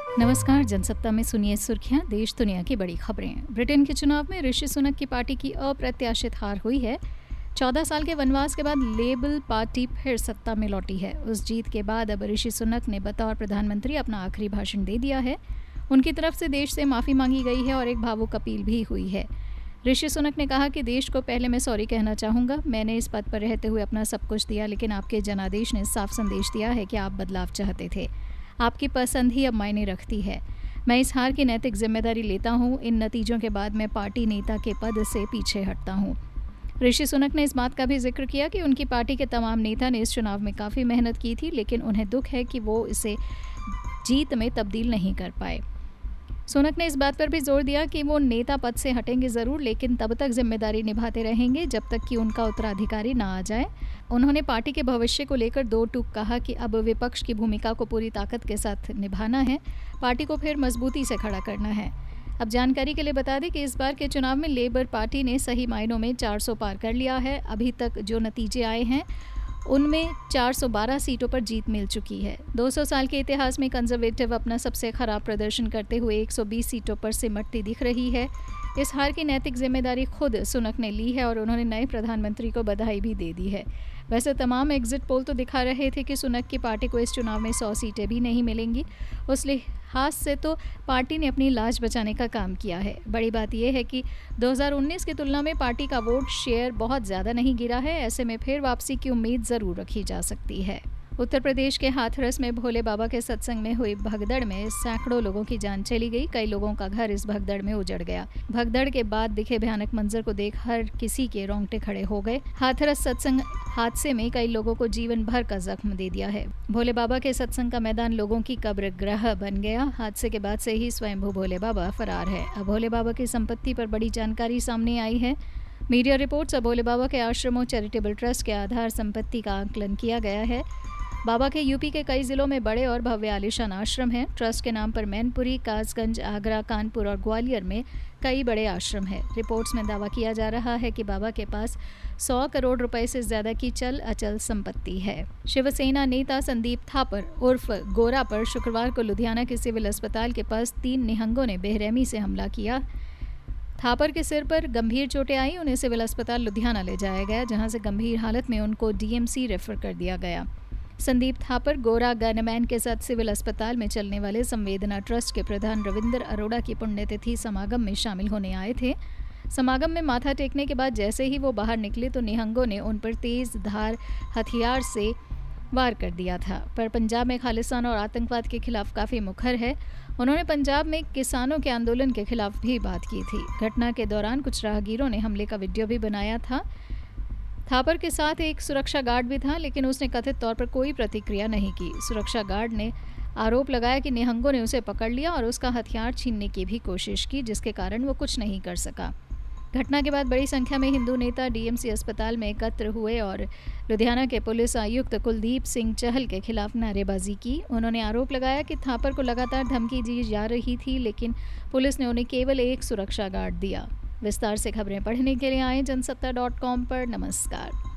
नमस्कार। जनसत्ता में सुनिए सुर्खियां, देश दुनिया की बड़ी खबरें। ब्रिटेन के चुनाव में ऋषि सुनक की पार्टी की अप्रत्याशित हार हुई है। 14 साल के वनवास के बाद लेबर पार्टी फिर सत्ता में लौटी है। उस जीत के बाद अब ऋषि सुनक ने बतौर प्रधानमंत्री अपना आखिरी भाषण दे दिया है। उनकी तरफ से देश से माफ़ी मांगी गई है और एक भावुक अपील भी हुई है। ऋषि सुनक ने कहा कि देश को पहले मैं सॉरी कहना चाहूँगा। मैंने इस पद पर रहते हुए अपना सब कुछ दिया, लेकिन आपके जनादेश ने साफ संदेश दिया है कि आप बदलाव चाहते थे। आपकी पसंद ही अब मायने रखती है। मैं इस हार की नैतिक जिम्मेदारी लेता हूँ। इन नतीजों के बाद मैं पार्टी नेता के पद से पीछे हटता हूँ। ऋषि सुनक ने इस बात का भी जिक्र किया कि उनकी पार्टी के तमाम नेता ने इस चुनाव में काफ़ी मेहनत की थी, लेकिन उन्हें दुख है कि वो इसे जीत में तब्दील नहीं कर पाए। सुनक ने इस बात पर भी जोर दिया कि वो नेता पद से हटेंगे ज़रूर, लेकिन तब तक जिम्मेदारी निभाते रहेंगे जब तक कि उनका उत्तराधिकारी ना आ जाए। उन्होंने पार्टी के भविष्य को लेकर दो टूक कहा कि अब विपक्ष की भूमिका को पूरी ताकत के साथ निभाना है, पार्टी को फिर मजबूती से खड़ा करना है। अब जानकारी के लिए बता दें कि इस बार के चुनाव में लेबर पार्टी ने सही मायनों में 400 पार कर लिया है। अभी तक जो नतीजे आए हैं उनमें 412 सीटों पर जीत मिल चुकी है। 200 साल के इतिहास में कंजर्वेटिव अपना सबसे खराब प्रदर्शन करते हुए 120 सीटों पर सिमटती दिख रही है। इस हार की नैतिक जिम्मेदारी खुद सुनक ने ली है और उन्होंने नए प्रधानमंत्री को बधाई भी दे दी है। वैसे तमाम एग्जिट पोल तो दिखा रहे थे कि सुनक की पार्टी को इस चुनाव में 100 सीटें भी नहीं मिलेंगी। उस लिहाज से तो पार्टी ने अपनी लाज बचाने का काम किया है। बड़ी बात यह है कि 2019 की तुलना में पार्टी का वोट शेयर बहुत ज़्यादा नहीं गिरा है। ऐसे में फिर वापसी की उम्मीद ज़रूर रखी जा सकती है। उत्तर प्रदेश के हाथरस में भोले बाबा के सत्संग में हुई भगदड़ में सैकड़ों लोगों की जान चली गई। कई लोगों का घर इस भगदड़ में उजड़ गया। भगदड़ के बाद दिखे भयानक मंजर को देख हर किसी के रोंगटे खड़े हो गए। हाथरस सत्संग हादसे में कई लोगों को जीवन भर का जख्म दे दिया है। भोले बाबा के सत्संग का मैदान लोगों की कब्र ग्रह बन गया। हादसे के बाद से ही स्वयंभू भोले बाबा फरार है। अब भोले बाबा की संपत्ति पर बड़ी जानकारी सामने आई है। मीडिया रिपोर्ट्स अब भोले बाबा के आश्रमों चैरिटेबल ट्रस्ट के आधार संपत्ति का आकलन किया गया है। बाबा के यूपी के कई जिलों में बड़े और भव्य आलीशान आश्रम हैं। ट्रस्ट के नाम पर मैनपुरी, कासगंज, आगरा, कानपुर और ग्वालियर में कई बड़े आश्रम हैं। रिपोर्ट्स में दावा किया जा रहा है कि बाबा के पास 100 करोड़ रुपए से ज्यादा की चल अचल संपत्ति है। शिवसेना नेता संदीप थापर उर्फ गोरा पर शुक्रवार को लुधियाना के सिविल अस्पताल के पास 3 निहंगों ने बेरहमी से हमला किया। थापर के सिर पर गंभीर चोटें आई। उन्हें सिविल अस्पताल लुधियाना ले जाया गया, जहां से गंभीर हालत में उनको डीएमसी रेफर कर दिया गया। संदीप थापर गोरा गनमैन के साथ सिविल अस्पताल में चलने वाले संवेदना ट्रस्ट के प्रधान रविंदर अरोड़ा की पुण्यतिथि समागम में शामिल होने आए थे। समागम में माथा टेकने के बाद जैसे ही वो बाहर निकले तो निहंगों ने उन पर तेज धार हथियार से वार कर दिया था। पर पंजाब में खालिस्तान और आतंकवाद के खिलाफ काफ़ी मुखर है। उन्होंने पंजाब में किसानों के आंदोलन के खिलाफ भी बात की थी। घटना के दौरान कुछ राहगीरों ने हमले का वीडियो भी बनाया था। थापर के साथ एक सुरक्षा गार्ड भी था, लेकिन उसने कथित तौर पर कोई प्रतिक्रिया नहीं की। सुरक्षा गार्ड ने आरोप लगाया कि निहंगों ने उसे पकड़ लिया और उसका हथियार छीनने की भी कोशिश की, जिसके कारण वो कुछ नहीं कर सका। घटना के बाद बड़ी संख्या में हिंदू नेता डीएमसी अस्पताल में एकत्र हुए और लुधियाना के पुलिस आयुक्त कुलदीप सिंह चहल के खिलाफ नारेबाजी की। उन्होंने आरोप लगाया कि थापर को लगातार धमकी दी जा रही थी, लेकिन पुलिस ने उन्हें केवल एक सुरक्षा गार्ड दिया। विस्तार से खबरें पढ़ने के लिए आए जनसत्ता.com पर। नमस्कार।